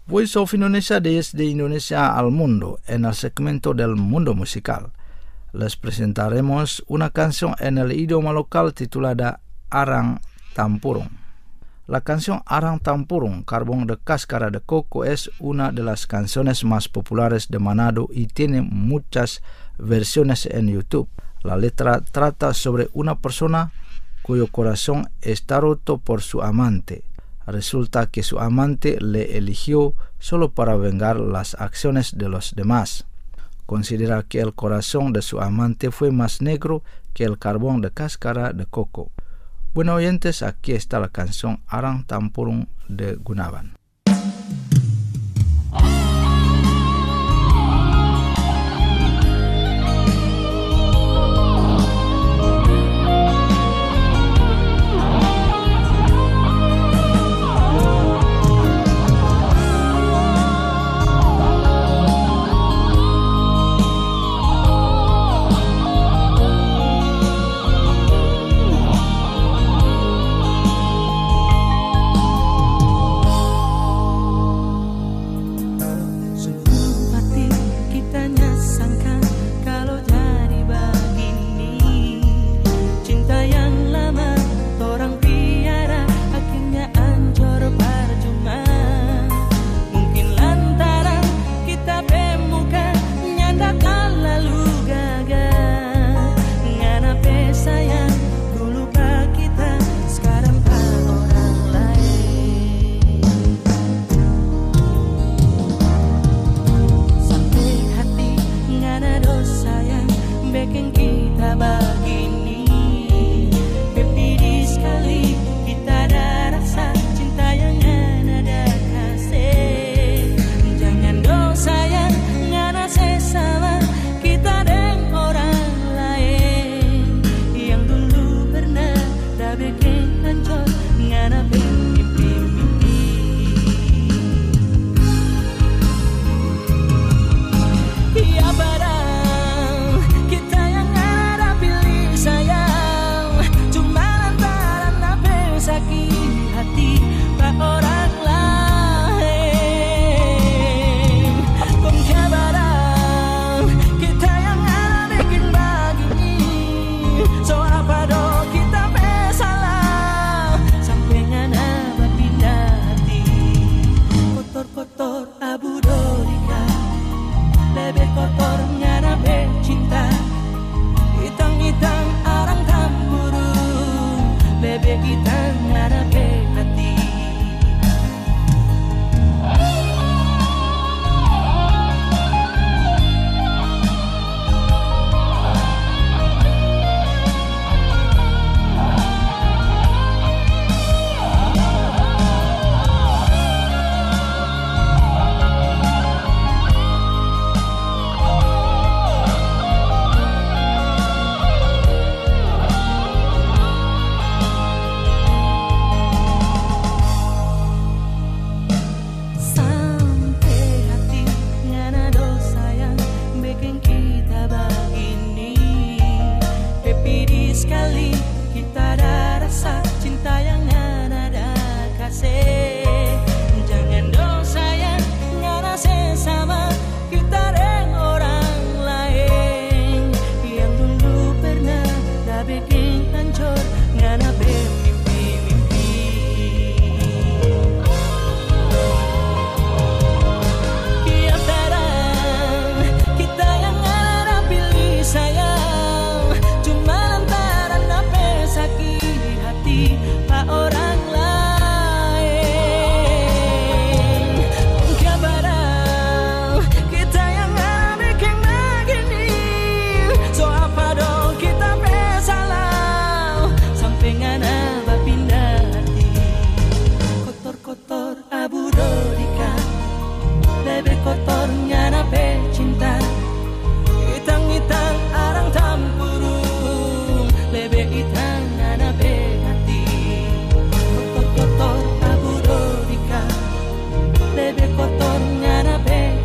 Voice of Indonesia desde Indonesia al mundo en el segmento del mundo musical. Les presentaremos una canción en el idioma local titulada Arang Tampurung. La canción Arang Tampurung, carbón de cáscara de coco, es una de las canciones más populares de Manado y tiene muchas versiones en YouTube. La letra trata sobre una persona cuyo corazón está roto por su amante. Resulta que su amante le eligió solo para vengar las acciones de los demás. Considera que el corazón de su amante fue más negro que el carbón de cáscara de coco. Bueno, oyentes, aquí está la canción Arang Tampurung de Gunawan.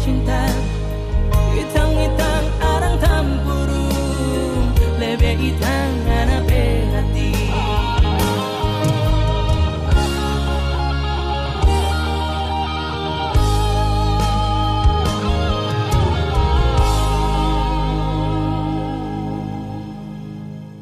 Itang arang tampurung lebe itang